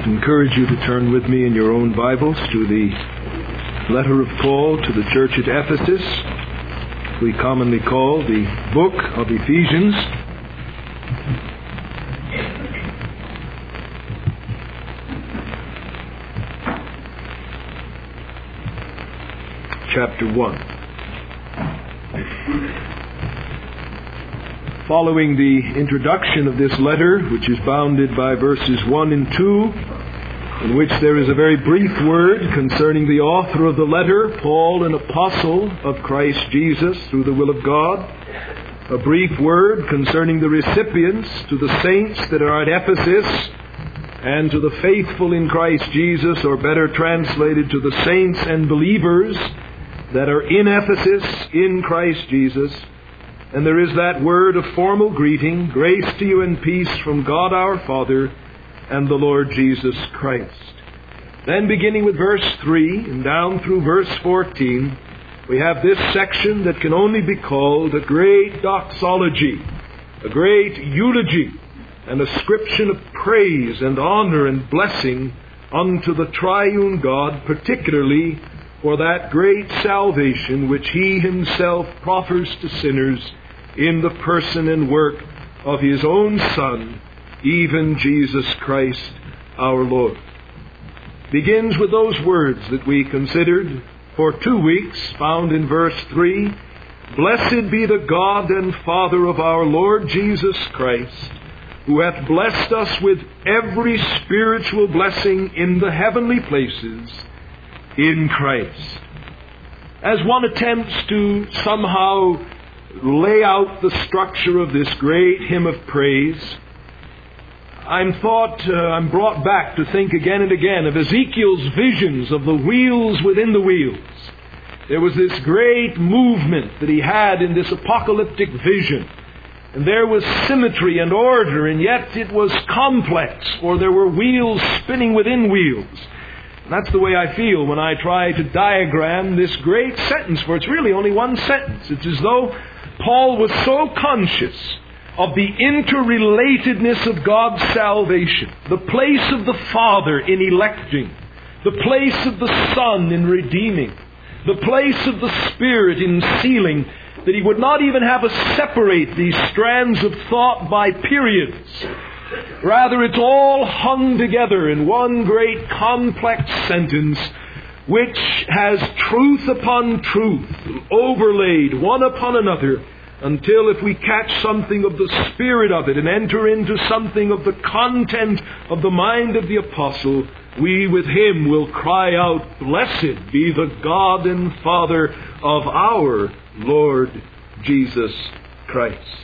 Encourage you to turn with me in your own Bibles to the letter of Paul to the church at Ephesus, we commonly call the book of Ephesians. Chapter 1. Following the introduction of this letter, which is bounded by verses 1 and 2, in which there is a very brief word concerning the author of the letter, Paul, an apostle of Christ Jesus through the will of God, a brief word concerning the recipients to the saints that are at Ephesus, and to the faithful in Christ Jesus, or better translated, to the saints and believers that are in Ephesus in Christ Jesus. And there is that word of formal greeting, grace to you and peace from God our Father and the Lord Jesus Christ. Then beginning with verse 3 and down through verse 14, we have this section that can only be called a great doxology, a great eulogy, an ascription of praise and honor and blessing unto the triune God, particularly for that great salvation which He Himself proffers to sinners in the person and work of His own Son, even Jesus Christ our Lord. Begins with those words that we considered for 2 weeks, found in verse 3. Blessed be the God and Father of our Lord Jesus Christ, who hath blessed us with every spiritual blessing in the heavenly places in Christ. As one attempts to somehow lay out the structure of this great hymn of praise, I'm brought back to think again and again of Ezekiel's visions of the wheels within the wheels. There was this great movement that he had in this apocalyptic vision. And there was symmetry and order, and yet it was complex, for there were wheels spinning within wheels. And that's the way I feel when I try to diagram this great sentence, for it's really only one sentence. It's as though Paul was so conscious of the interrelatedness of God's salvation, the place of the Father in electing, the place of the Son in redeeming, the place of the Spirit in sealing, that he would not even have us separate these strands of thought by periods. Rather, it's all hung together in one great complex sentence, which has truth upon truth, overlaid one upon another, until if we catch something of the spirit of it and enter into something of the content of the mind of the apostle, we with him will cry out, Blessed be the God and Father of our Lord Jesus Christ.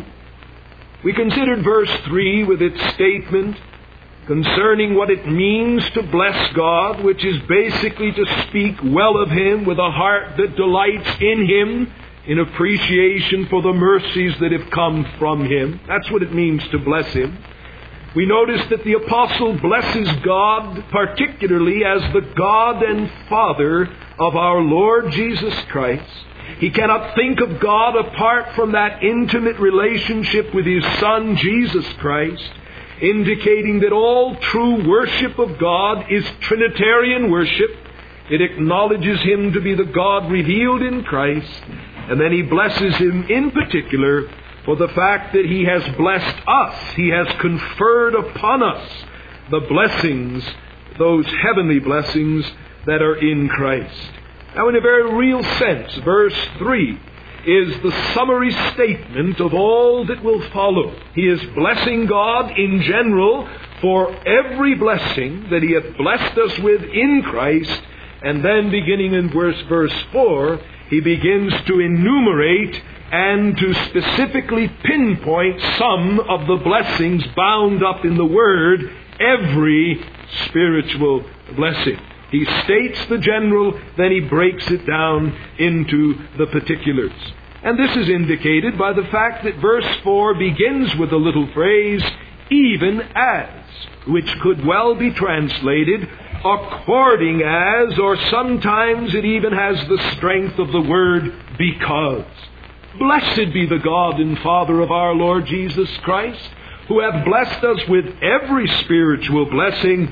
We considered verse 3 with its statement concerning what it means to bless God, which is basically to speak well of Him with a heart that delights in Him, in appreciation for the mercies that have come from Him. That's what it means to bless Him. We noticed that the apostle blesses God particularly as the God and Father of our Lord Jesus Christ. He cannot think of God apart from that intimate relationship with His Son, Jesus Christ, indicating that all true worship of God is Trinitarian worship. It acknowledges Him to be the God revealed in Christ, and then he blesses Him in particular for the fact that He has blessed us. He has conferred upon us the blessings, those heavenly blessings that are in Christ. Now, in a very real sense, verse 3 is the summary statement of all that will follow. He is blessing God in general for every blessing that He hath blessed us with in Christ. And then beginning in verse 4, he begins to enumerate and to specifically pinpoint some of the blessings bound up in the word, every spiritual blessing. He states the general, then he breaks it down into the particulars. And this is indicated by the fact that verse 4 begins with a little phrase, even as, which could well be translated, according as, or sometimes it even has the strength of the word because. Blessed be the God and Father of our Lord Jesus Christ, who hath blessed us with every spiritual blessing,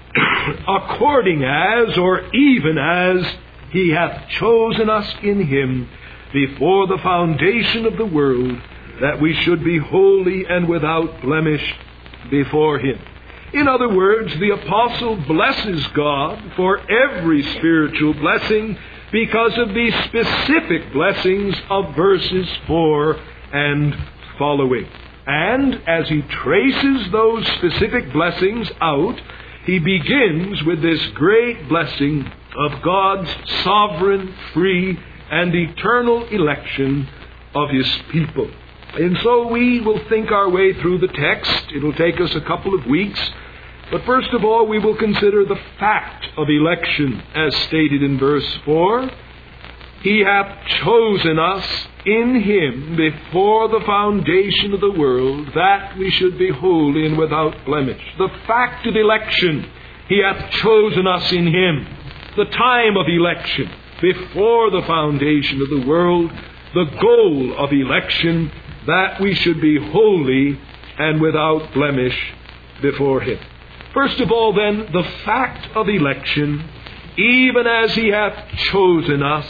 according as, or even as, He hath chosen us in Him before the foundation of the world, that we should be holy and without blemish before Him. In other words, the apostle blesses God for every spiritual blessing because of the specific blessings of verses 4 and following. And as he traces those specific blessings out, he begins with this great blessing of God's sovereign, free, and eternal election of His people. And so we will think our way through the text. It'll take us a couple of weeks. But first of all, we will consider the fact of election as stated in verse 4. He hath chosen us in Him before the foundation of the world, that we should be holy and without blemish. The fact of election, He hath chosen us in Him. The time of election, before the foundation of the world. The goal of election, that we should be holy and without blemish before Him. First of all, then, the fact of election, even as He hath chosen us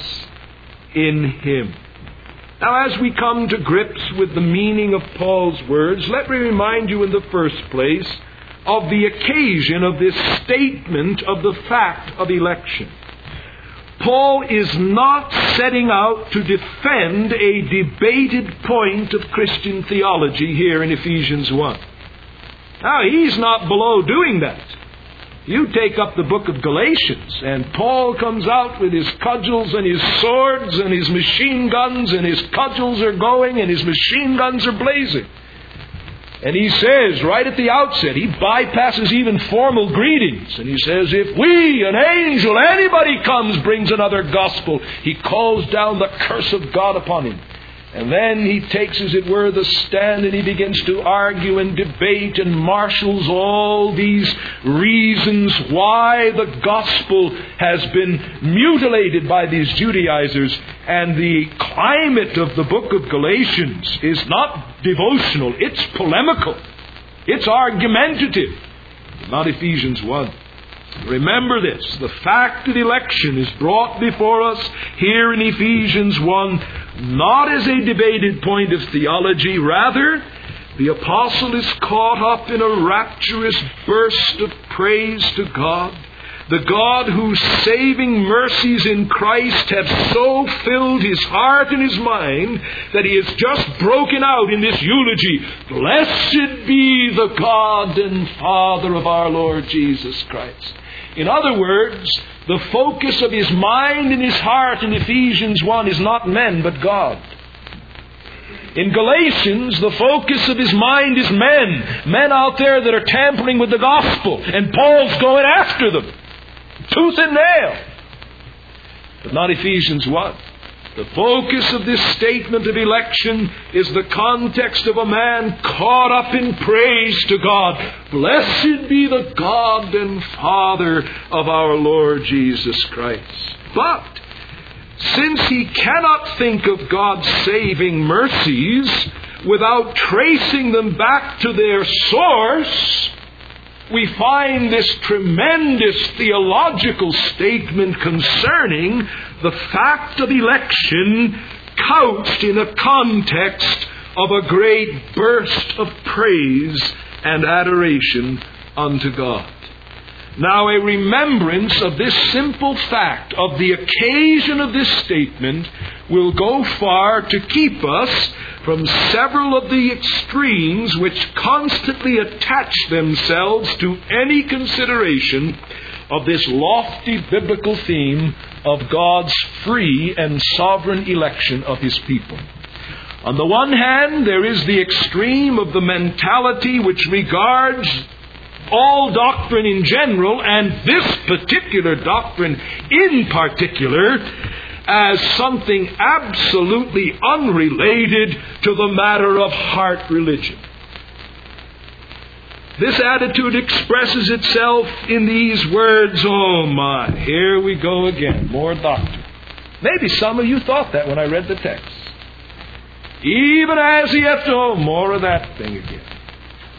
in Him. Now, as we come to grips with the meaning of Paul's words, let me remind you in the first place of the occasion of this statement of the fact of election. Paul is not setting out to defend a debated point of Christian theology here in Ephesians 1. Now, he's not below doing that. You take up the book of Galatians, and Paul comes out with his cudgels and his swords and his machine guns, and his cudgels are going and his machine guns are blazing. And he says, right at the outset, he bypasses even formal greetings. And he says, if we, an angel, anybody comes, brings another gospel, he calls down the curse of God upon him. And then he takes, as it were, the stand, and he begins to argue and debate and marshals all these reasons why the gospel has been mutilated by these Judaizers. And the climate of the book of Galatians is not devotional, it's polemical, it's argumentative, not Ephesians 1. Remember this, the fact of election is brought before us here in Ephesians 1, not as a debated point of theology. Rather, the apostle is caught up in a rapturous burst of praise to God. The God whose saving mercies in Christ have so filled his heart and his mind that he has just broken out in this eulogy. Blessed be the God and Father of our Lord Jesus Christ. In other words, the focus of his mind and his heart in Ephesians 1 is not men but God. In Galatians, the focus of his mind is men out there that are tampering with the gospel, and Paul's going after them, tooth and nail. But not Ephesians 1. The focus of this statement of election is the context of a man caught up in praise to God. Blessed be the God and Father of our Lord Jesus Christ. But since he cannot think of God's saving mercies without tracing them back to their source, we find this tremendous theological statement concerning the fact of election couched in a context of a great burst of praise and adoration unto God. Now, a remembrance of this simple fact of the occasion of this statement will go far to keep us from several of the extremes which constantly attach themselves to any consideration of this lofty biblical theme of God's free and sovereign election of His people. On the one hand, there is the extreme of the mentality which regards all doctrine in general, and this particular doctrine in particular, as something absolutely unrelated to the matter of heart religion. This attitude expresses itself in these words, oh my, here we go again, more doctrine. Maybe some of you thought that when I read the text. Even as he hath, more of that thing again.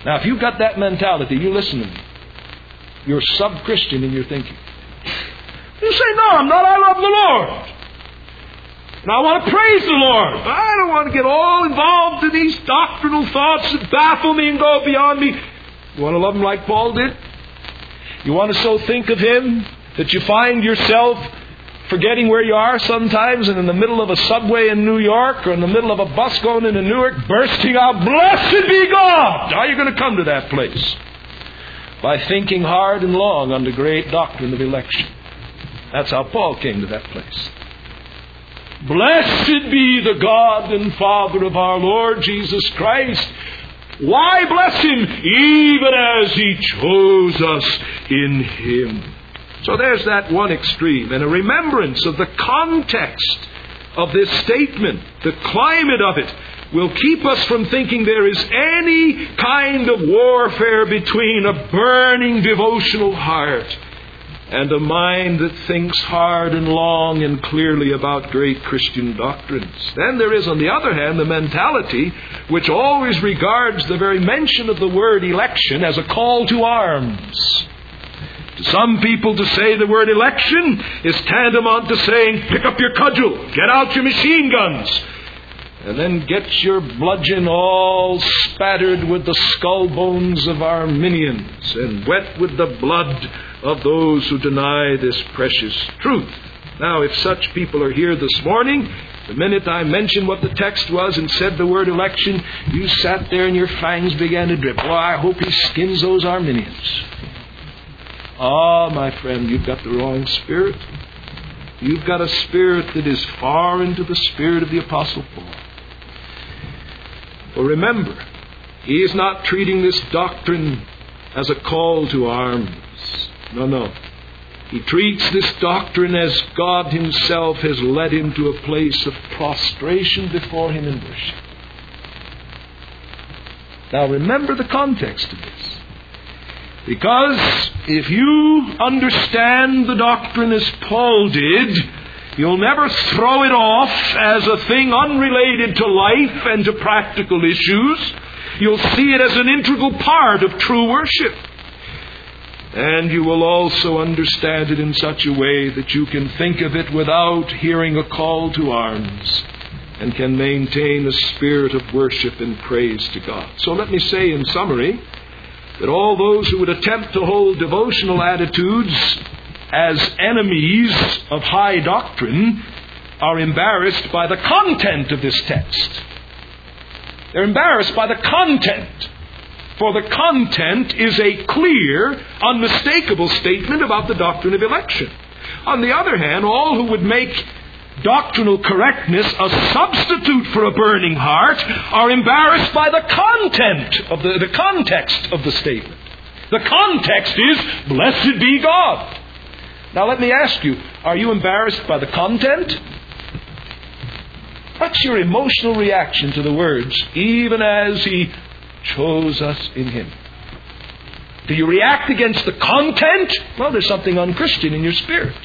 Now, if you've got that mentality, you listen to me. You're sub-Christian in your thinking. You say, no, I'm not. I love the Lord. And I want to praise the Lord. But I don't want to get all involved in these doctrinal thoughts that baffle me and go beyond me. You want to love Him like Paul did? You want to so think of Him that you find yourself forgetting where you are sometimes and in the middle of a subway in New York or in the middle of a bus going into Newark bursting out, "Blessed be God!" How are you going to come to that place? By thinking hard and long on the great doctrine of election. That's how Paul came to that place. Blessed be the God and Father of our Lord Jesus Christ. Why bless Him? Even as He chose us in Him. So there's that one extreme, and a remembrance of the context of this statement, the climate of it, will keep us from thinking there is any kind of warfare between a burning devotional heart and a mind that thinks hard and long and clearly about great Christian doctrines. Then there is, on the other hand, the mentality which always regards the very mention of the word election as a call to arms. To some people, to say the word election is tantamount to saying, pick up your cudgel, get out your machine guns, and then get your bludgeon all spattered with the skull bones of Arminians and wet with the blood of those who deny this precious truth. Now, if such people are here this morning, the minute I mentioned what the text was and said the word election, you sat there and your fangs began to drip. Boy, I hope he skins those Arminians. Ah, my friend, you've got the wrong spirit. You've got a spirit that is far into the spirit of the Apostle Paul. Well, remember, he is not treating this doctrine as a call to arms. No. He treats this doctrine as God Himself has led him to a place of prostration before Him in worship. Now remember the context of this. Because if you understand the doctrine as Paul did, you'll never throw it off as a thing unrelated to life and to practical issues. You'll see it as an integral part of true worship. And you will also understand it in such a way that you can think of it without hearing a call to arms and can maintain a spirit of worship and praise to God. So let me say in summary that all those who would attempt to hold devotional attitudes as enemies of high doctrine are embarrassed by the content of this text. They're embarrassed by the content. For the content is a clear, unmistakable statement about the doctrine of election. On the other hand, all who would make doctrinal correctness a substitute for a burning heart are embarrassed by the content of the context of the statement. The context is, blessed be God. Now let me ask you, are you embarrassed by the content? What's your emotional reaction to the words, even as He chose us in Him? Do you react against the content? Well, there's something unchristian in your spirit.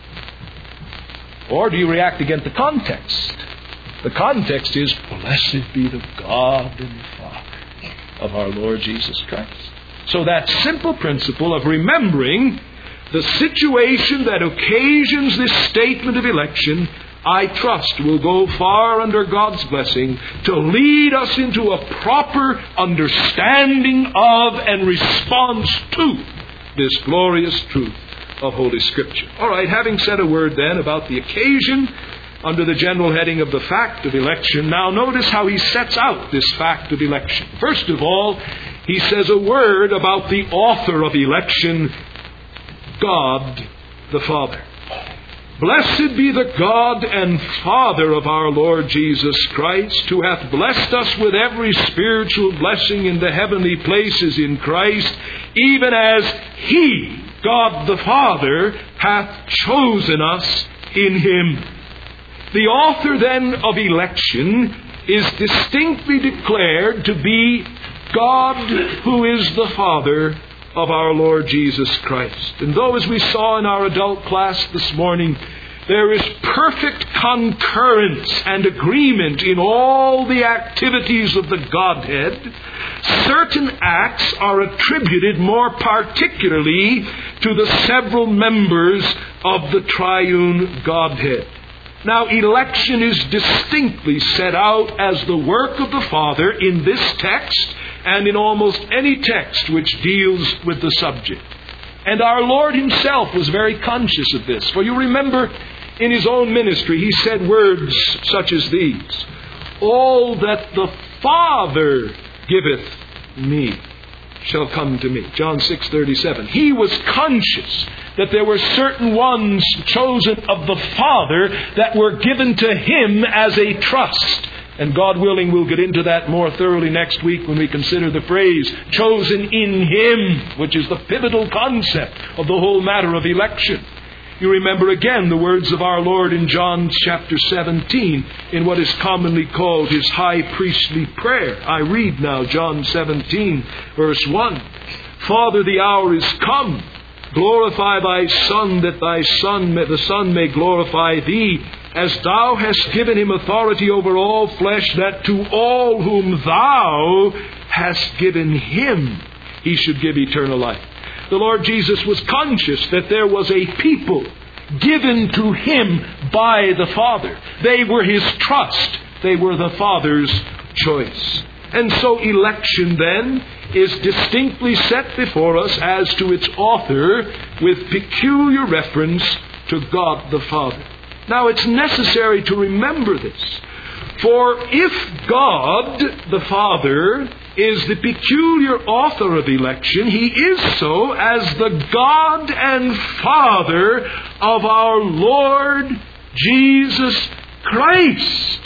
Or do you react against the context? The context is, blessed be the God and Father of our Lord Jesus Christ. So that simple principle of remembering the situation that occasions this statement of election, I trust, will go far under God's blessing to lead us into a proper understanding of and response to this glorious truth of Holy Scripture. All right, having said a word then about the occasion under the general heading of the fact of election, now notice how he sets out this fact of election. First of all, he says a word about the author of election, God the Father. Blessed be the God and Father of our Lord Jesus Christ, who hath blessed us with every spiritual blessing in the heavenly places in Christ, even as He, God the Father, hath chosen us in Him. The author then of election is distinctly declared to be God, who is the Father of our Lord Jesus Christ. And though, as we saw in our adult class this morning, there is perfect concurrence and agreement in all the activities of the Godhead, certain acts are attributed more particularly to the several members of the triune Godhead. Now, election is distinctly set out as the work of the Father in this text and in almost any text which deals with the subject. And our Lord himself was very conscious of this. For you remember, in his own ministry, he said words such as these: "All that the Father giveth me shall come to me." John 6:37. He was conscious that there were certain ones chosen of the Father that were given to him as a trust. And God willing, we'll get into that more thoroughly next week when we consider the phrase "chosen in him," which is the pivotal concept of the whole matter of election. You remember again the words of our Lord in John chapter 17 in what is commonly called his high priestly prayer. I read now John 17 verse 1. "Father, the hour is come. Glorify thy Son, that the Son may glorify thee, as thou hast given him authority over all flesh, that to all whom thou hast given him he should give eternal life." The Lord Jesus was conscious that there was a people given to him by the Father. They were his trust. They were the Father's choice. And so election then is distinctly set before us as to its author with peculiar reference to God the Father. Now it's necessary to remember this. For if God the Father is the peculiar author of election, he is so as the God and Father of our Lord Jesus Christ.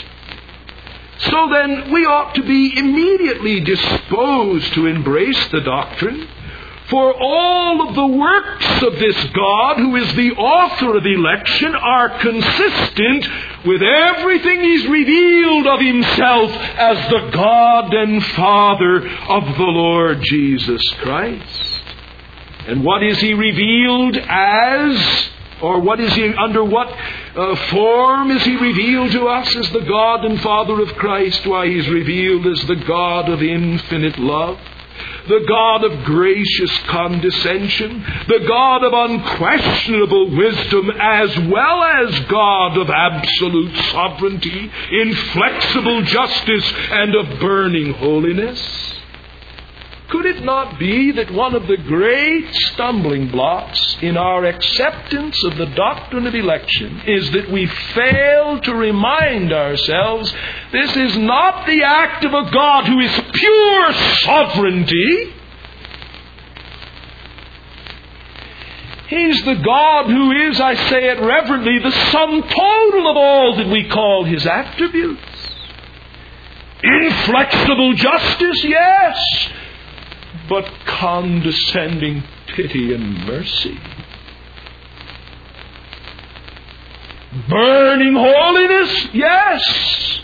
So then we ought to be immediately disposed to embrace the doctrine. For all of the works of this God, who is the author of election, are consistent with everything he's revealed of himself as the God and Father of the Lord Jesus Christ. And what is he revealed as? Or what is he, under what form is he revealed to us as the God and Father of Christ? Why, he's revealed as the God of infinite love, the God of gracious condescension, the God of unquestionable wisdom, as well as God of absolute sovereignty, inflexible justice, and of burning holiness. Could it not be that one of the great stumbling blocks in our acceptance of the doctrine of election is that we fail to remind ourselves this is not the act of a God who is pure sovereignty. He's the God who is, I say it reverently, the sum total of all that we call his attributes. Inflexible justice, yes, but condescending pity and mercy. Burning holiness, yes,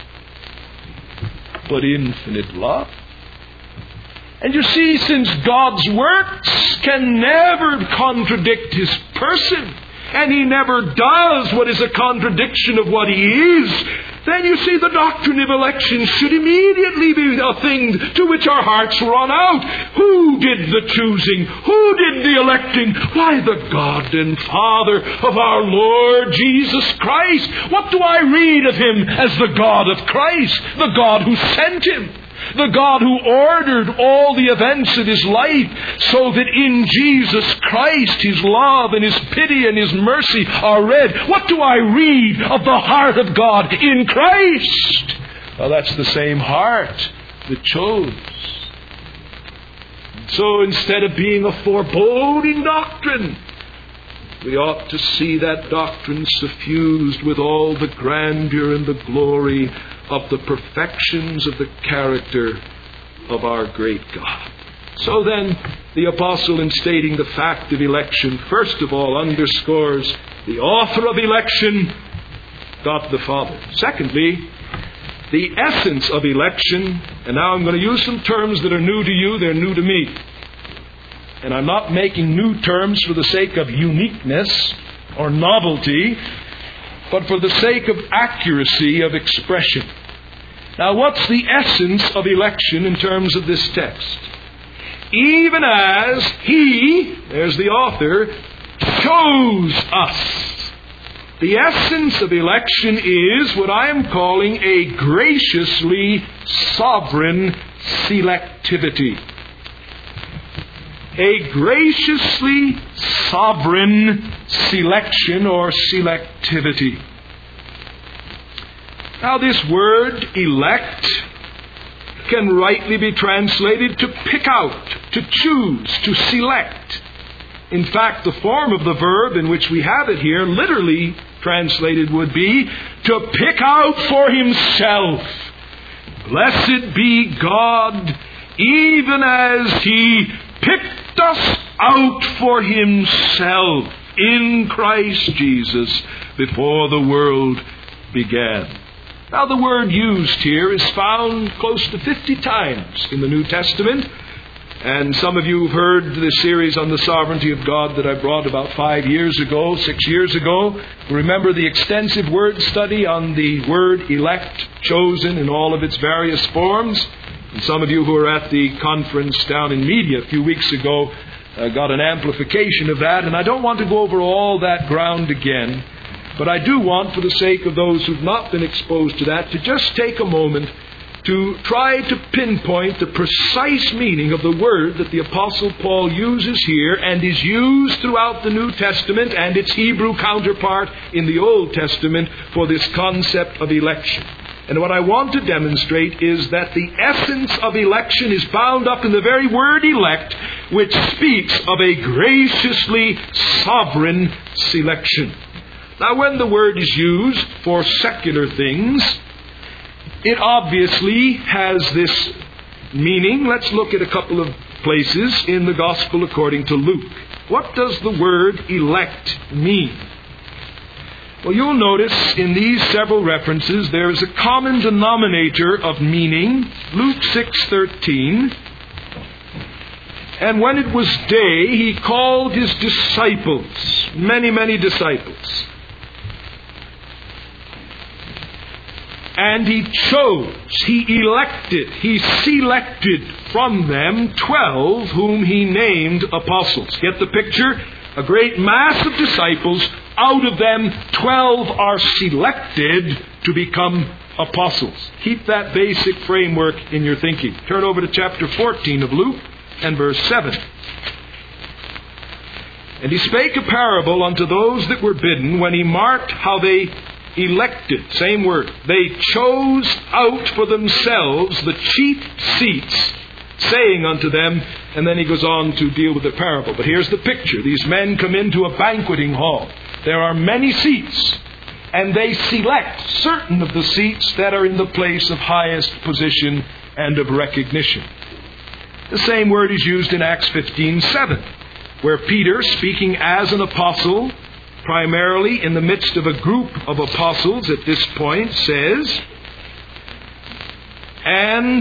but infinite love. And you see, since God's works can never contradict his person, and he never does what is a contradiction of what he is, then you see the doctrine of election should immediately be a thing to which our hearts run out. Who did the choosing? Who did the electing? Why, the God and Father of our Lord Jesus Christ. What do I read of him as the God of Christ? The God who sent him. The God who ordered all the events of his life so that in Jesus Christ his love and his pity and his mercy are read. What do I read of the heart of God in Christ? Well, that's the same heart that chose. So instead of being a foreboding doctrine, we ought to see that doctrine suffused with all the grandeur and the glory of the perfections of the character of our great God. So then, the apostle, in stating the fact of election, first of all underscores the author of election, God the Father. Secondly, the essence of election. And now I'm going to use some terms that are new to you, they're new to me. And I'm not making new terms for the sake of uniqueness or novelty, but for the sake of accuracy of expression. Now, what's the essence of election in terms of this text? Even as He, there's the author, chose us. The essence of election is what I am calling a graciously sovereign selectivity. A graciously sovereign selection or selectivity. Now, this word elect can rightly be translated to pick out, to choose, to select. In fact, the form of the verb in which we have it here, literally translated, would be to pick out for Himself. Blessed be God, even as He picked us out for Himself in Christ Jesus before the world began. Now, the word used here is found close to 50 times in the New Testament. And some of you have heard the series on the sovereignty of God that I brought about 6 years ago. Remember the extensive word study on the word elect, chosen in all of its various forms. And some of you who were at the conference down in Media a few weeks ago got an amplification of that. And I don't want to go over all that ground again. But I do want, for the sake of those who've not been exposed to that, to just take a moment to try to pinpoint the precise meaning of the word that the Apostle Paul uses here and is used throughout the New Testament and its Hebrew counterpart in the Old Testament for this concept of election. And what I want to demonstrate is that the essence of election is bound up in the very word elect, which speaks of a graciously sovereign selection. Now, when the word is used for secular things, it obviously has this meaning. Let's look at a couple of places in the Gospel according to Luke. What does the word elect mean? Well, you'll notice in these several references there is a common denominator of meaning. Luke 6:13. And when it was day, He called His disciples, many disciples. And He chose, He elected, He selected from them 12 whom He named apostles. Get the picture? A great mass of disciples. Out of them, 12 are selected to become apostles. Keep that basic framework in your thinking. Turn over to chapter 14 of Luke and verse 7. And He spake a parable unto those that were bidden when He marked how they elected, same word. They chose out for themselves the chief seats, saying unto them, and then He goes on to deal with the parable. But here's the picture. These men come into a banqueting hall. There are many seats, and they select certain of the seats that are in the place of highest position and of recognition. The same word is used in Acts 15:7, where Peter, speaking as an apostle, primarily in the midst of a group of apostles at this point, says, and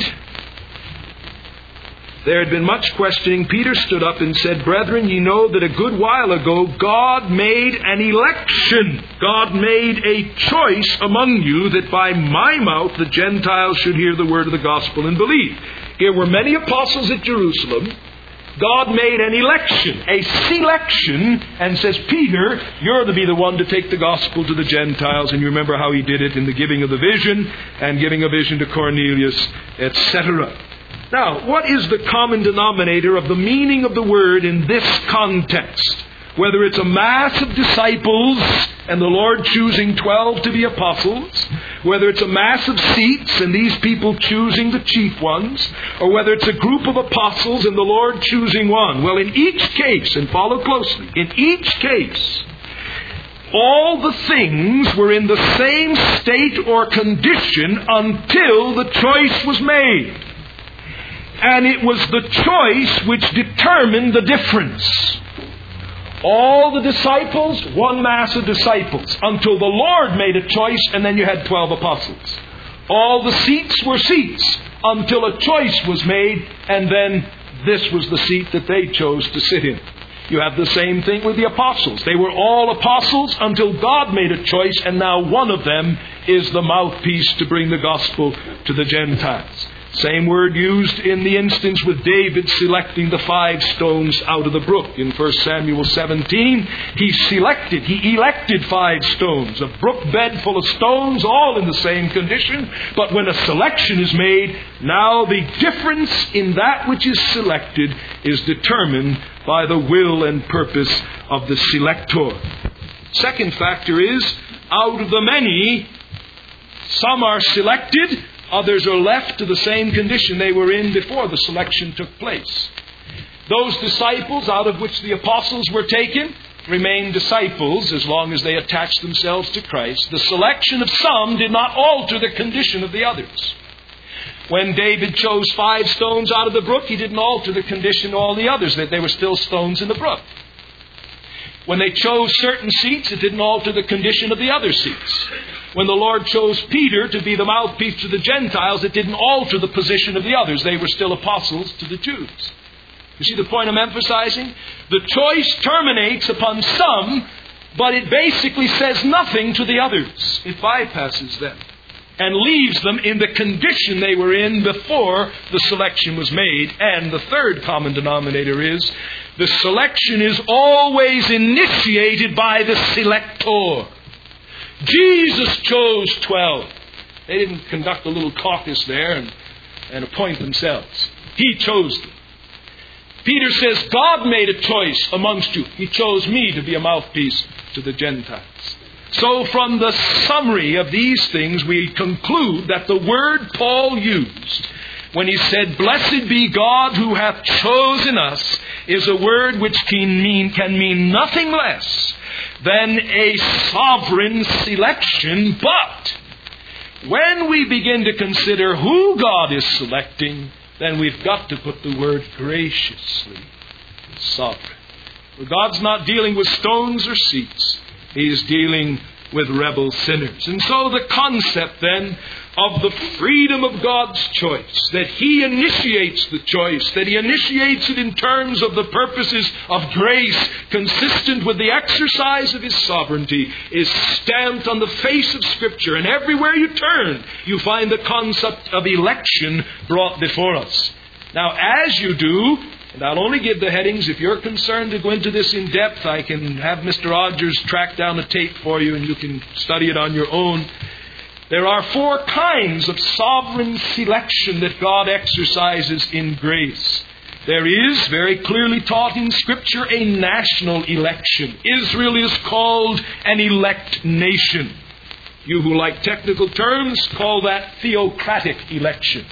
there had been much questioning. Peter stood up and said, Brethren, ye know that a good while ago God made an election. God made a choice among you that by my mouth the Gentiles should hear the word of the gospel and believe. Here were many apostles at Jerusalem. God made an election, a selection, and says, Peter, you're to be the one to take the gospel to the Gentiles. And you remember how He did it in the giving of the vision and giving a vision to Cornelius, etc. Now, what is the common denominator of the meaning of the word in this context? Whether it's a mass of disciples and the Lord choosing 12 to be apostles, whether it's a mass of seats and these people choosing the chief ones, or whether it's a group of apostles and the Lord choosing one. Well, in each case, and follow closely, in each case, all the things were in the same state or condition until the choice was made. And it was the choice which determined the difference. All the disciples, one mass of disciples, until the Lord made a choice, and then you had 12 apostles. All the seats were seats, until a choice was made, and then this was the seat that they chose to sit in. You have the same thing with the apostles. They were all apostles until God made a choice, and now one of them is the mouthpiece to bring the gospel to the Gentiles. Same word used in the instance with David selecting the 5 stones out of the brook. In 1 Samuel 17, he elected 5 stones, a brook bed full of stones, all in the same condition. But when a selection is made, now the difference in that which is selected is determined by the will and purpose of the selector. Second factor is, out of the many, some are selected, others are left to the same condition they were in before the selection took place. Those disciples out of which the apostles were taken remained disciples as long as they attached themselves to Christ. The selection of some did not alter the condition of the others. When David chose 5 stones out of the brook, he didn't alter the condition of all the others, that they were still stones in the brook. When they chose certain seats, it didn't alter the condition of the other seats. When the Lord chose Peter to be the mouthpiece to the Gentiles, it didn't alter the position of the others. They were still apostles to the Jews. You see the point I'm emphasizing? The choice terminates upon some, but it basically says nothing to the others. It bypasses them and leaves them in the condition they were in before the selection was made. And the third common denominator is, the selection is always initiated by the selector. Jesus chose 12. They didn't conduct a little caucus there and appoint themselves. He chose them. Peter says, God made a choice amongst you. He chose me to be a mouthpiece to the Gentiles. So from the summary of these things, we conclude that the word Paul used when he said, "Blessed be God who hath chosen us," is a word which can mean nothing less than a sovereign selection. But when we begin to consider who God is selecting, then we've got to put the word graciously, sovereign. For God's not dealing with stones or seats. He is dealing with rebel sinners. And so the concept then of the freedom of God's choice, that He initiates the choice, that He initiates it in terms of the purposes of grace consistent with the exercise of His sovereignty, is stamped on the face of Scripture. And everywhere you turn, you find the concept of election brought before us. Now, as you do, and I'll only give the headings. If you're concerned to go into this in depth, I can have Mr. Rogers track down a tape for you and you can study it on your own. There are 4 kinds of sovereign selection that God exercises in grace. There is, very clearly taught in Scripture, a national election. Israel is called an elect nation. You who like technical terms call that theocratic election.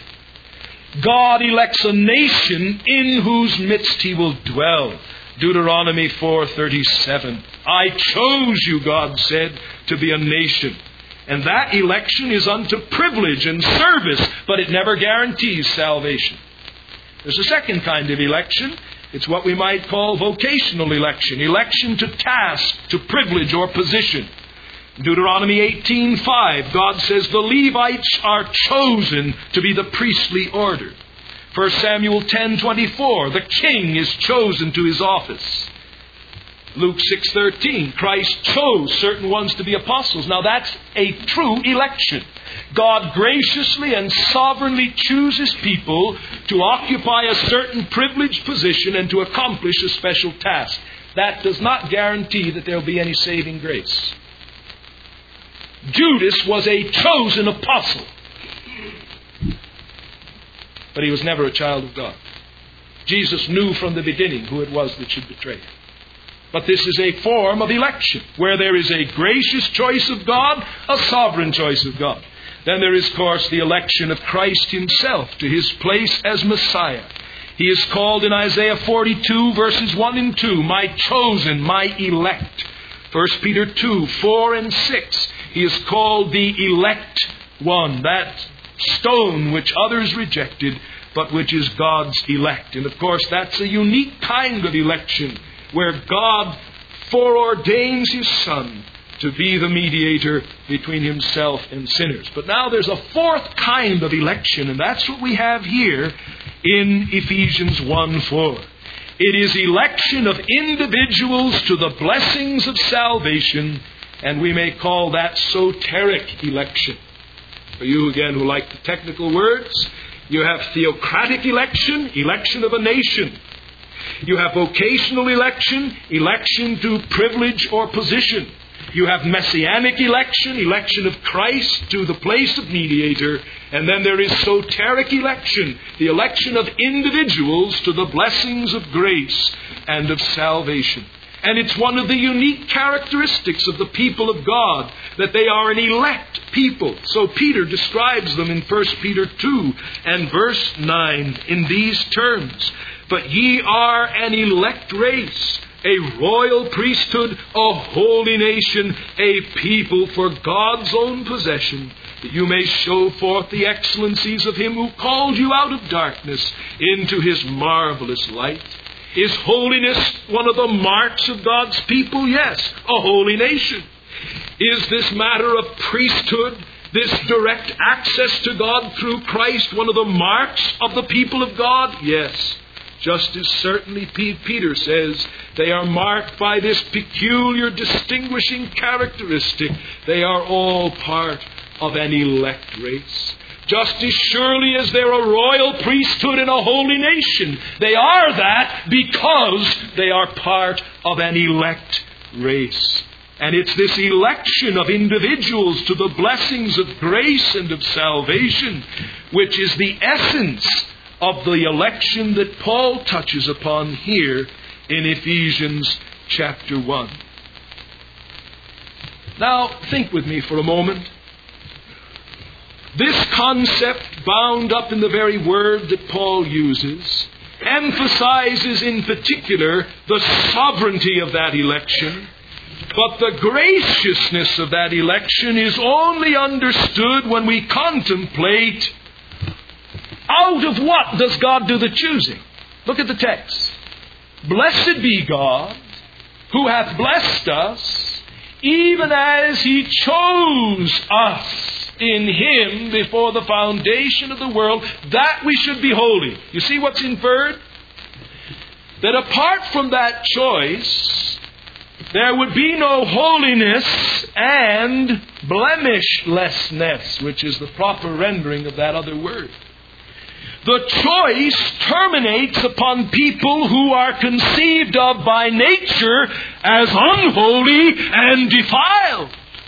God elects a nation in whose midst He will dwell. Deuteronomy 4:37. I chose you, God said, to be a nation. And that election is unto privilege and service, but it never guarantees salvation. There's a second kind of election. It's what we might call vocational election. Election to task, to privilege or position. Deuteronomy 18:5, God says the Levites are chosen to be the priestly order. 1 Samuel 10:24, the king is chosen to his office. Luke 6:13, Christ chose certain ones to be apostles. Now that's a true election. God graciously and sovereignly chooses people to occupy a certain privileged position and to accomplish a special task. That does not guarantee that there will be any saving grace. Judas was a chosen apostle, but he was never a child of God. Jesus knew from the beginning who it was that should betray him. But this is a form of election, where there is a gracious choice of God, a sovereign choice of God. Then there is, of course, the election of Christ Himself to His place as Messiah. He is called in Isaiah 42, verses 1 and 2, my chosen, my elect. 1 Peter 2, 4 and 6, He is called the elect one, that stone which others rejected, but which is God's elect. And of course, that's a unique kind of election, where God foreordains His Son to be the mediator between Himself and sinners. But now there's a 4th kind of election, and that's what we have here in Ephesians 1:4. It is election of individuals to the blessings of salvation, and we may call that soteric election. For you, again, who like the technical words, you have theocratic election, election of a nation. You have vocational election, election to privilege or position. You have messianic election, election of Christ to the place of mediator. And then there is soteric election, the election of individuals to the blessings of grace and of salvation. And it's one of the unique characteristics of the people of God that they are an elect people. So Peter describes them in 1 Peter 2 and verse 9 in these terms. But ye are an elect race, a royal priesthood, a holy nation, a people for God's own possession, that you may show forth the excellencies of Him who called you out of darkness into His marvelous light. Is holiness one of the marks of God's people? Yes, a holy nation. Is this matter of priesthood, this direct access to God through Christ, one of the marks of the people of God? Yes. Just as certainly Peter says, they are marked by this peculiar distinguishing characteristic. They are all part of an elect race. Just as surely as they're a royal priesthood and a holy nation, they are that because they are part of an elect race. And it's this election of individuals to the blessings of grace and of salvation, which is the essence of the election that Paul touches upon here in Ephesians chapter 1. Now, think with me for a moment. This concept, bound up in the very word that Paul uses, emphasizes in particular the sovereignty of that election. But the graciousness of that election is only understood when we contemplate out of what does God do the choosing. Look at the text. Blessed be God, who hath blessed us, even as He chose us in Him before the foundation of the world, that we should be holy. You see what's inferred? That apart from that choice, there would be no holiness and blemishlessness, which is the proper rendering of that other word. The choice terminates upon people who are conceived of by nature as unholy and defiled.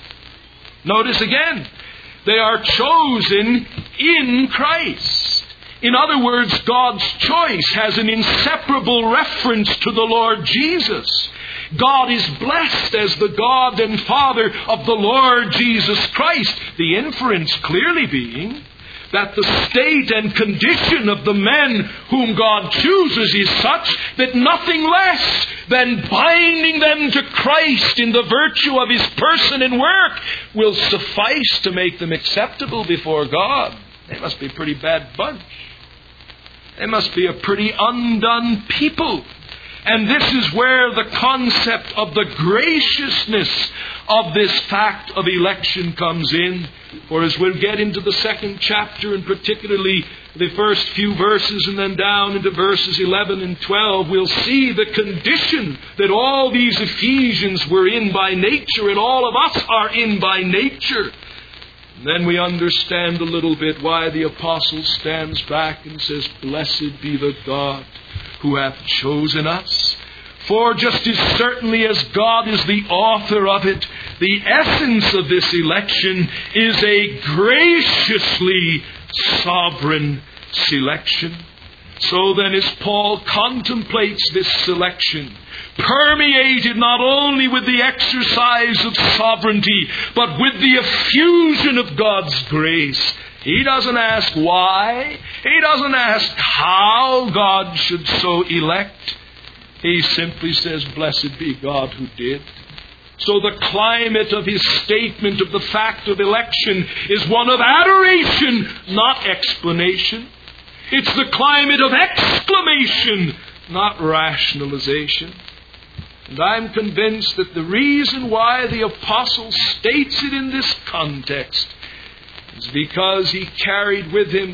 Notice again, they are chosen in Christ. In other words, God's choice has an inseparable reference to the Lord Jesus. God is blessed as the God and Father of the Lord Jesus Christ. The inference clearly being that the state and condition of the men whom God chooses is such that nothing less than binding them to Christ in the virtue of His person and work will suffice to make them acceptable before God. They must be a pretty bad bunch. They must be a pretty undone people. And this is where the concept of the graciousness of this fact of election comes in. For as we'll get into the second chapter, and particularly the first few verses and then down into verses 11 and 12, we'll see the condition that all these Ephesians were in by nature, and all of us are in by nature. And then we understand a little bit why the apostle stands back and says, "Blessed be the God who hath chosen us." For just as certainly as God is the author of it, the essence of this election is a graciously sovereign selection. So then, as Paul contemplates this selection, permeated not only with the exercise of sovereignty, but with the effusion of God's grace, he doesn't ask why. He doesn't ask how God should so elect. He simply says, "Blessed be God who did." So the climate of his statement of the fact of election is one of adoration, not explanation. It's the climate of exclamation, not rationalization. And I'm convinced that the reason why the apostle states it in this context is because he carried with him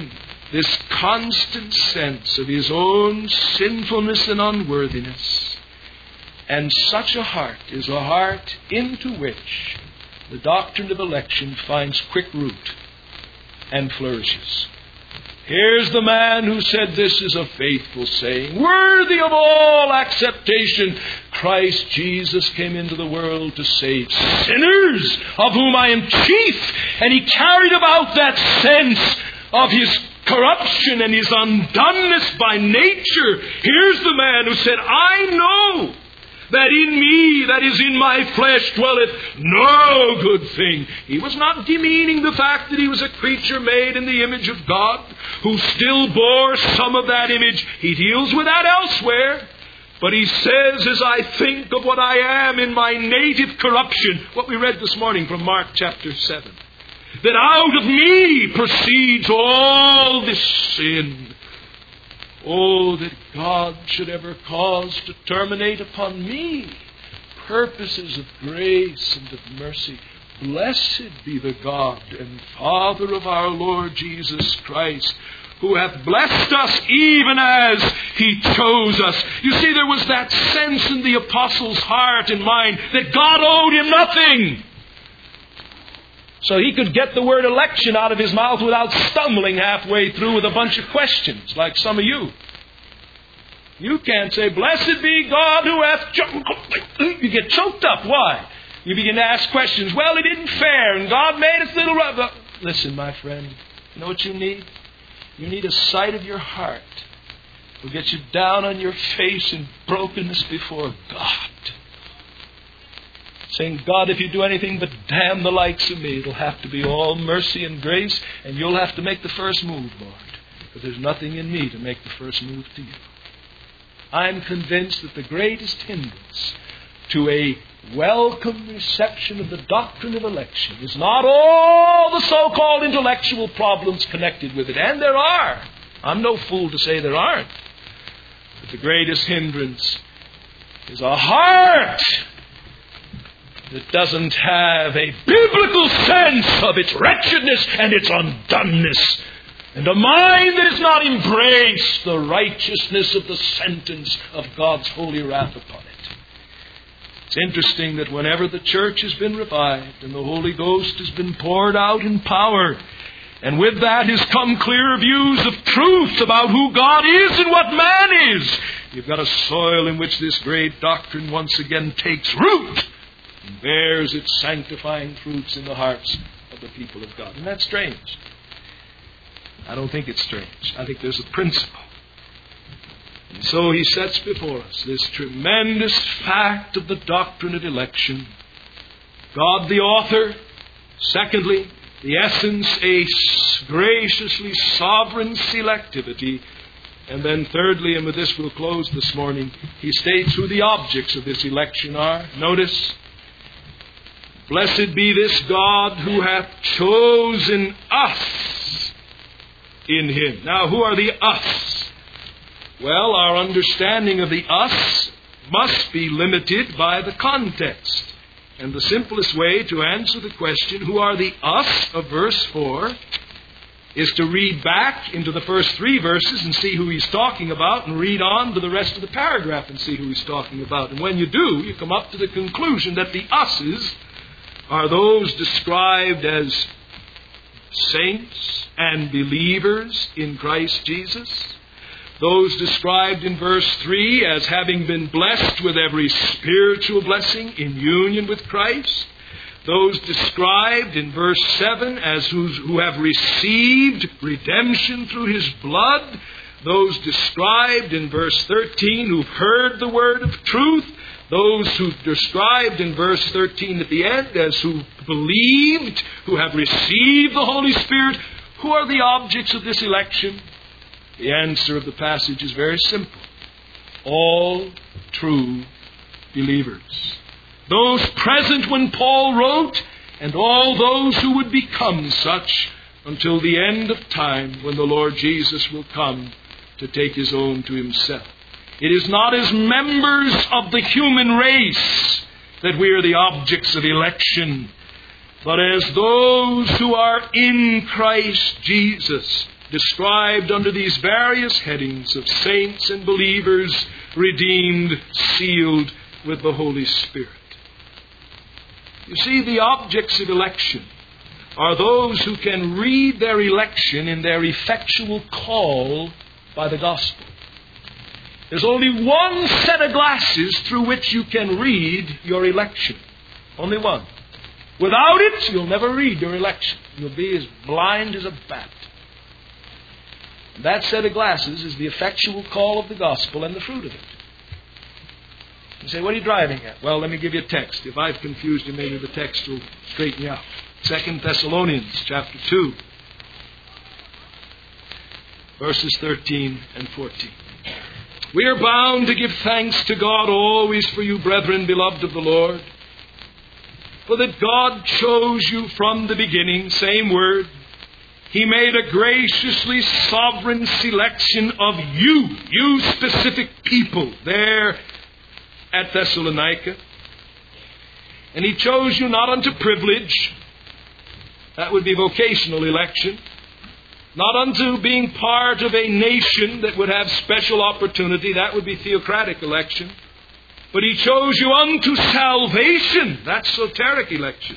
this constant sense of his own sinfulness and unworthiness. And such a heart is a heart into which the doctrine of election finds quick root and flourishes. Here's the man who said, this is a faithful saying, worthy of all acceptation. Christ Jesus came into the world to save sinners, of whom I am chief. And he carried about that sense of his corruption and his undoneness by nature. Here's the man who said, I know that in me, that is in my flesh, dwelleth no good thing. He was not demeaning the fact that he was a creature made in the image of God, who still bore some of that image. He deals with that elsewhere. But he says, as I think of what I am in my native corruption, what we read this morning from Mark chapter 7, that out of me proceeds all this sin. Oh, that God should ever cause to terminate upon me purposes of grace and of mercy. Blessed be the God and Father of our Lord Jesus Christ, who hath blessed us even as He chose us. You see, there was that sense in the apostle's heart and mind that God owed him nothing. So he could get the word election out of his mouth without stumbling halfway through with a bunch of questions, like some of you. You can't say, blessed be God who hath... You get choked up. Why? You begin to ask questions. Well, it isn't fair, and God made us little rough. Listen, my friend, you know what you need? You need a sight of your heart. Will get you down on your face in brokenness before God. Saying, God, if you do anything but damn the likes of me, it'll have to be all mercy and grace, and you'll have to make the first move, Lord. But there's nothing in me to make the first move to you. I'm convinced that the greatest hindrance to a welcome reception of the doctrine of election is not all the so-called intellectual problems connected with it. And there are. I'm no fool to say there aren't. But the greatest hindrance is a heart that doesn't have a biblical sense of its wretchedness and its undoneness, and a mind that has not embraced the righteousness of the sentence of God's holy wrath upon it. It's interesting that whenever the church has been revived and the Holy Ghost has been poured out in power, and with that has come clear views of truth about who God is and what man is, you've got a soil in which this great doctrine once again takes root and bears its sanctifying fruits in the hearts of the people of God. Isn't that strange? I don't think it's strange. I think there's a principle. And so he sets before us this tremendous fact of the doctrine of election. God the author. Secondly, the essence, a graciously sovereign selectivity. And then thirdly, and with this we'll close this morning, he states who the objects of this election are. Notice, blessed be this God who hath chosen us in Him. Now, who are the us? Well, our understanding of the us must be limited by the context. And the simplest way to answer the question, who are the us of verse 4, is to read back into the first 3 verses and see who he's talking about, and read on to the rest of the paragraph and see who he's talking about. And when you do, you come up to the conclusion that the us's are those described as saints and believers in Christ Jesus. Those described in verse 3 as having been blessed with every spiritual blessing in union with Christ. Those described in verse 7 as who have received redemption through His blood. Those described in verse 13 who've heard the word of truth. Those who described in verse 13 at the end as who believed, who have received the Holy Spirit. Who are the objects of this election? The answer of the passage is very simple. All true believers. Those present when Paul wrote, and all those who would become such until the end of time when the Lord Jesus will come to take His own to Himself. It is not as members of the human race that we are the objects of election, but as those who are in Christ Jesus, described under these various headings of saints and believers, redeemed, sealed with the Holy Spirit. You see, the objects of election are those who can read their election in their effectual call by the gospel. There's only one set of glasses through which you can read your election. Only one. Without it, you'll never read your election. You'll be as blind as a bat. And that set of glasses is the effectual call of the gospel and the fruit of it. You say, what are you driving at? Well, let me give you a text. If I've confused you, maybe the text will straighten you out. 2 Thessalonians chapter 2, verses 13 and 14. We are bound to give thanks to God always for you, brethren, beloved of the Lord, for that God chose you from the beginning, same word. He made a graciously sovereign selection of you specific people there at Thessalonica. And He chose you not unto privilege, that would be vocational election, not unto being part of a nation that would have special opportunity, that would be theocratic election, but He chose you unto salvation, that's soteric election,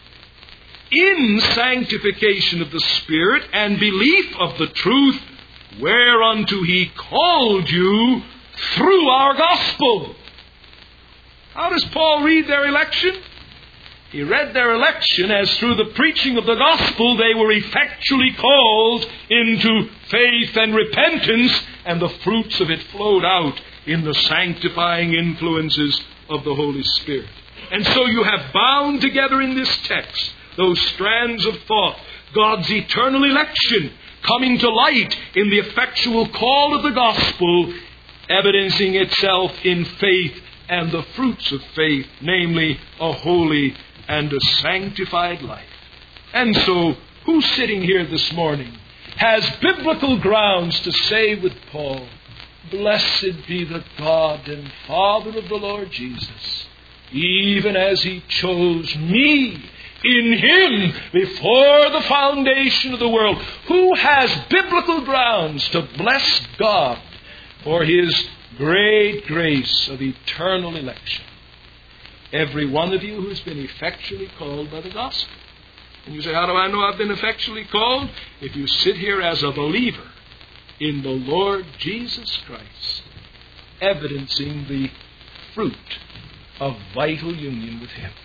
in sanctification of the Spirit and belief of the truth, whereunto He called you through our gospel. How does Paul read their election? He read their election as through the preaching of the gospel they were effectually called into faith and repentance, and the fruits of it flowed out in the sanctifying influences of the Holy Spirit. And so you have bound together in this text those strands of thought, God's eternal election coming to light in the effectual call of the gospel, evidencing itself in faith and the fruits of faith, namely a holy and a sanctified life. And so, who's sitting here this morning has biblical grounds to say with Paul, blessed be the God and Father of the Lord Jesus, even as He chose me in Him before the foundation of the world. Who has biblical grounds to bless God for His great grace of eternal election? Every one of you who's been effectually called by the gospel. And you say, how do I know I've been effectually called? If you sit here as a believer in the Lord Jesus Christ, evidencing the fruit of vital union with Him.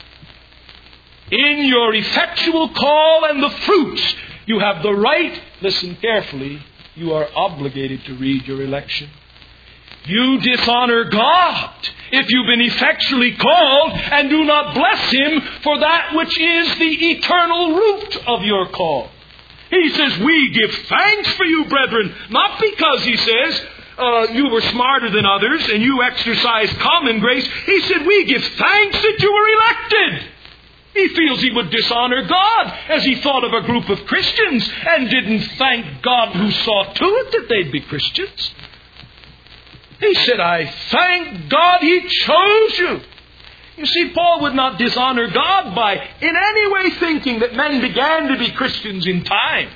In your effectual call and the fruits, you have the right, listen carefully, you are obligated to read your election. You dishonor God if you've been effectually called and do not bless Him for that which is the eternal root of your call. He says, we give thanks for you, brethren, not because, he says, you were smarter than others and you exercised common grace. He said, we give thanks that you were elected. He feels he would dishonor God as he thought of a group of Christians and didn't thank God who saw to it that they'd be Christians. He said, I thank God He chose you. You see, Paul would not dishonor God by in any way thinking that men began to be Christians in time.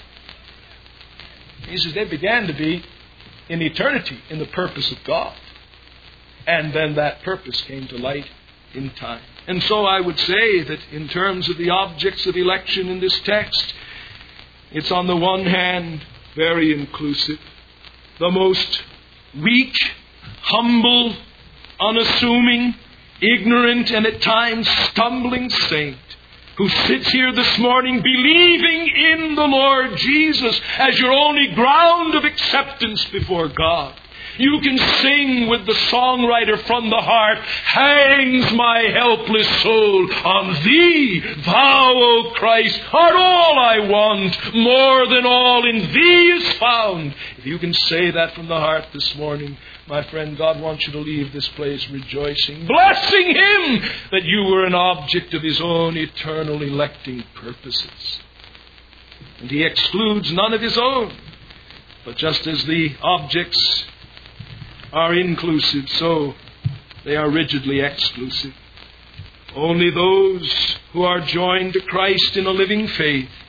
He says they began to be in eternity in the purpose of God. And then that purpose came to light in time. And so I would say that in terms of the objects of election in this text, it's on the one hand very inclusive. The most weak, humble, unassuming, ignorant, and at times stumbling saint who sits here this morning believing in the Lord Jesus as your only ground of acceptance before God. You can sing with the songwriter from the heart, hangs my helpless soul on Thee, Thou, O Christ, art all I want, more than all in Thee is found. If you can say that from the heart this morning, my friend, God wants you to leave this place rejoicing, blessing Him that you were an object of His own eternal electing purposes. And He excludes none of His own. But just as the objects are inclusive, so they are rigidly exclusive. Only those who are joined to Christ in a living faith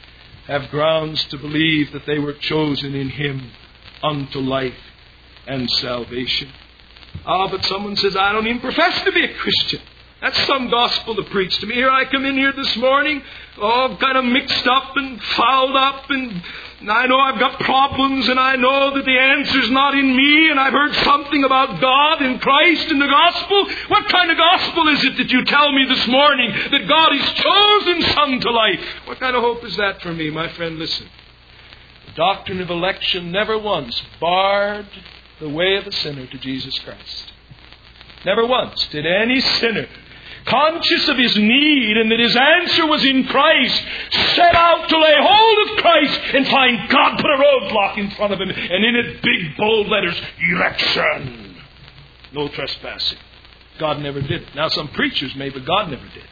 have grounds to believe that they were chosen in Him unto life and salvation. But someone says, I don't even profess to be a Christian. That's some gospel to preach to me. Here I come in here this morning, all kind of mixed up and fouled up, and I know I've got problems, and I know that the answer's not in me, and I've heard something about God and Christ in the gospel. What kind of gospel is it that you tell me this morning that God has chosen some to life? What kind of hope is that for me? My friend, listen. The doctrine of election never once barred the way of a sinner to Jesus Christ. Never once did any sinner, conscious of his need and that his answer was in Christ, set out to lay hold of Christ and find God put a roadblock in front of him, and in it big bold letters, election. No trespassing. God never did it. Now some preachers may, but God never did.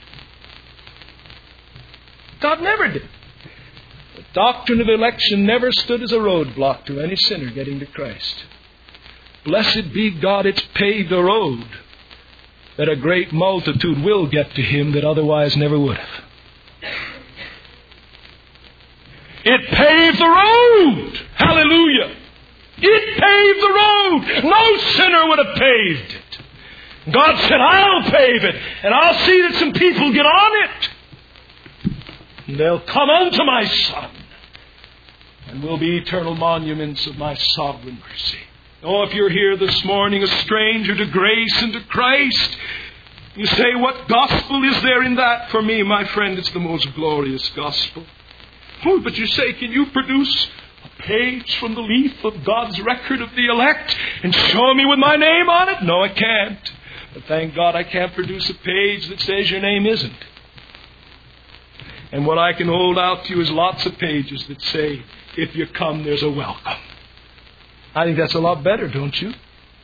God never did. The doctrine of election never stood as a roadblock to any sinner getting to Christ. Blessed be God, it's paved a road that a great multitude will get to Him that otherwise never would have. It paved the road. Hallelujah. It paved the road. No sinner would have paved it. God said, I'll pave it, and I'll see that some people get on it. And they'll come unto my Son, and will be eternal monuments of my sovereign mercy. Oh, if you're here this morning, a stranger to grace and to Christ, you say, what gospel is there in that? For me, my friend, it's the most glorious gospel. Oh, but you say, can you produce a page from the leaf of God's record of the elect and show me with my name on it? No, I can't. But thank God I can't produce a page that says your name isn't. And what I can hold out to you is lots of pages that say, if you come, there's a welcome. I think that's a lot better, don't you?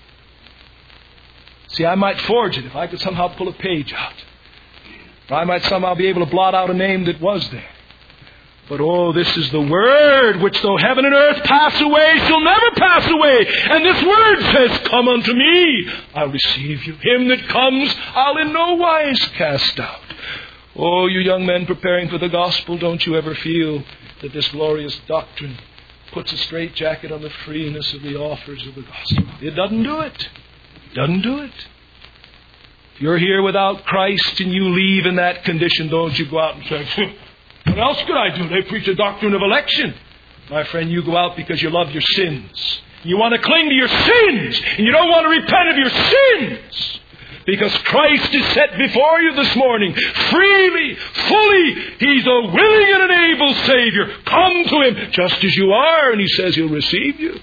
See, I might forge it if I could somehow pull a page out. Or I might somehow be able to blot out a name that was there. But oh, this is the Word, which though heaven and earth pass away, shall never pass away. And this Word says, come unto me, I'll receive you. Him that comes, I'll in no wise cast out. Oh, you young men preparing for the gospel, don't you ever feel that this glorious doctrine puts a straitjacket on the freeness of the offers of the gospel? It doesn't do it. It doesn't do it. If you're here without Christ and you leave in that condition, don't you go out and say, what else could I do? They preach a doctrine of election. My friend, you go out because you love your sins. You want to cling to your sins, and you don't want to repent of your sins. Because Christ is set before you this morning, freely, fully. He's a willing and an able Savior. Come to Him just as you are, and He says He'll receive you.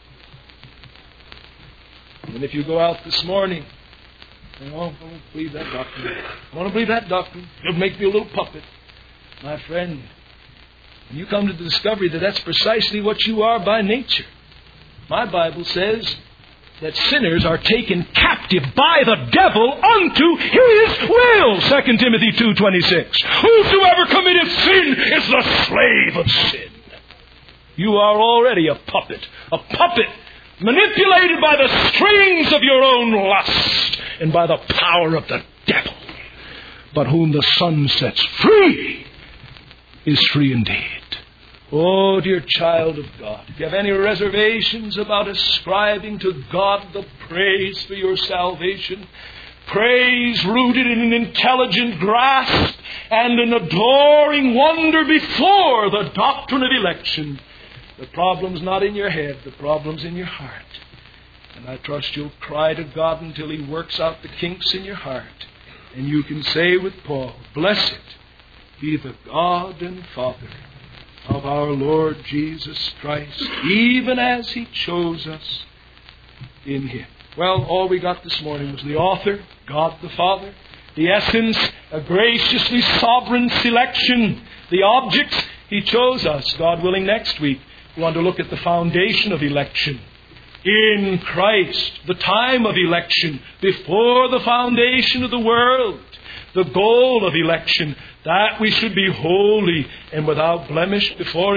And if you go out this morning, I don't believe that doctrine. I want to believe that doctrine. It'll make me a little puppet. My friend, when you come to the discovery that that's precisely what you are by nature. My Bible says that sinners are taken captive by the devil unto his will. 2 Timothy 2:26. Whosoever committeth sin is the slave of sin. You are already a puppet manipulated by the strings of your own lust and by the power of the devil. But whom the Son sets free is free indeed. Oh, dear child of God, if you have any reservations about ascribing to God the praise for your salvation, praise rooted in an intelligent grasp and an adoring wonder before the doctrine of election, the problem's not in your head, the problem's in your heart. And I trust you'll cry to God until He works out the kinks in your heart. And you can say with Paul, blessed be the God and Father of our Lord Jesus Christ, even as He chose us in Him. Well, all we got this morning was the author, God the Father, the essence, a graciously sovereign selection, the objects, He chose us. God willing, next week we want to look at the foundation of election. In Christ, the time of election, before the foundation of the world, the goal of election, that we should be holy and without blemish before Him.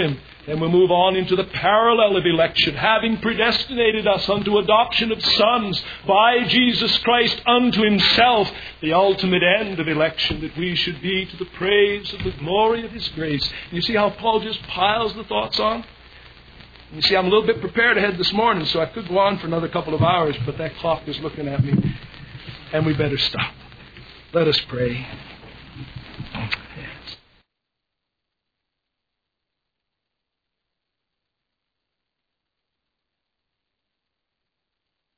Then we move on into the parallel of election, having predestinated us unto adoption of sons by Jesus Christ unto Himself, the ultimate end of election, that we should be to the praise of the glory of His grace. You see how Paul just piles the thoughts on? You see, I'm a little bit prepared ahead this morning, so I could go on for another couple of hours, but that clock is looking at me, and we better stop. Let us pray.